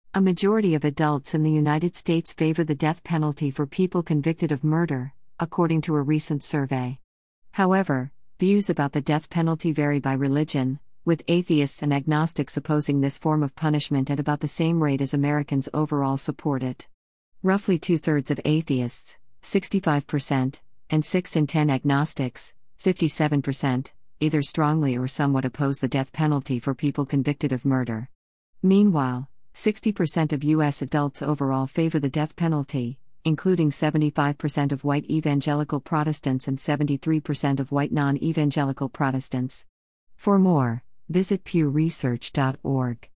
A majority of adults in the United States favor the death penalty for people convicted of murder, according to a recent survey. However, views about the death penalty vary by religion, with atheists and agnostics opposing this form of punishment at about the same rate as Americans overall support it. Roughly 2/3 of atheists, 65%, and 6 in 10 agnostics, 57%, either strongly or somewhat oppose the death penalty for people convicted of murder. Meanwhile, 60% of U.S. adults overall favor the death penalty, including 75% of white evangelical Protestants and 73% of white non-evangelical Protestants. For more, visit pewresearch.org.